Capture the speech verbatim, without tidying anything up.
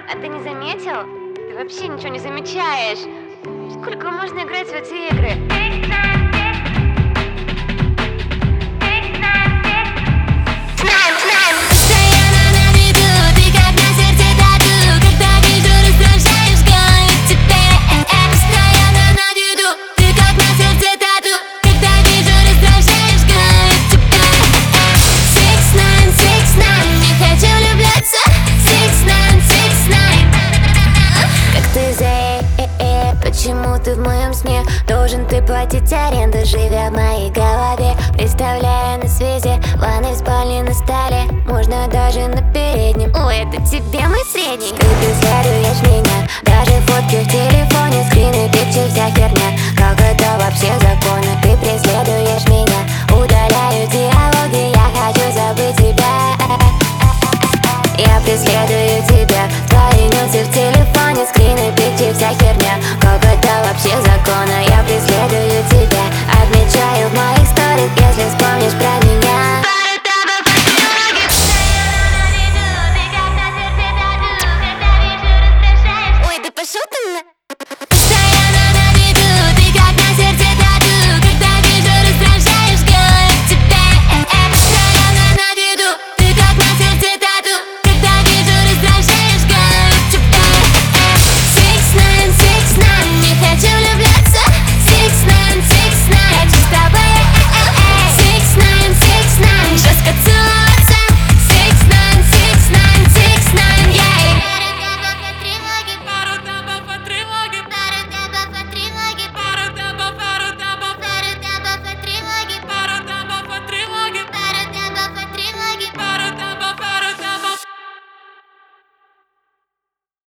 А ты не заметил? Ты вообще ничего не замечаешь. Сколько можно играть в эти игры? Почему ты в моем сне? Должен ты платить аренду, живя в моей голове. Представляя на свете, в ванной, в спальне, на столе. Можно даже на переднем. Ой, это тебе мой средний. Ты преследуешь меня, даже фотки в телефоне, скрины, пикчи, вся херня. Как это вообще законно? Ты преследуешь меня, удаляю диалоги, я хочу забыть тебя. Я преследую тебя, твои нюцы в телефоне, скрины, пикчи, вся херня. Как это вообще законно? Я преследую тебя, отмечаю в моих сторис, если вспомнишь про меня.